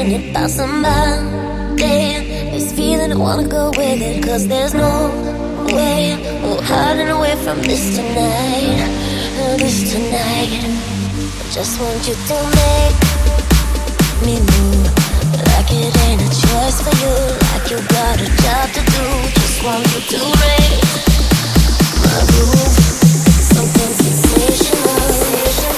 thinking about somebody. This feeling, I wanna go with it, cause there's no way we're hiding away from this tonight. This tonight. I just want you to make me move, like it ain't a choice for you, like you got a job to do. Just want you to raise my roof, something sensational.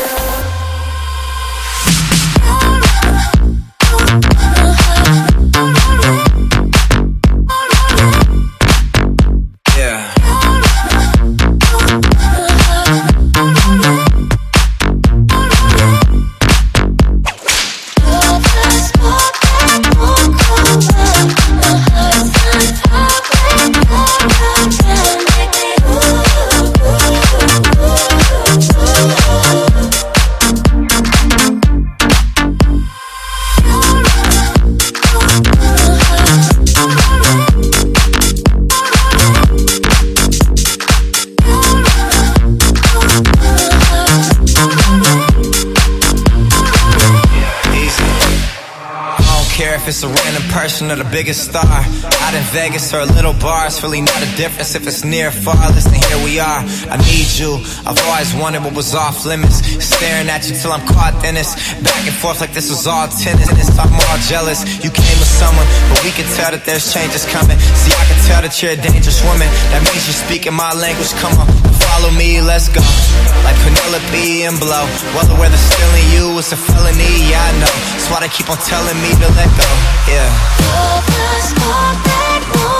It's a random person or the biggest star. Out in Vegas or a little bar, it's really not a difference if it's near or far. Listen, here we are. I need you. I've always wanted what was off limits. Staring at you till I'm caught in this. Back and forth like this was all tennis. I'm all jealous. You came with someone, but we can tell that there's changes coming. See, I can tell that you're a dangerous woman. That means you're speaking my language. Come on, follow me, let's go. Like Penelope and Blow. Well, whether stealing you is a felony, yeah, I know. That's why they keep on telling me to let go. Yeah.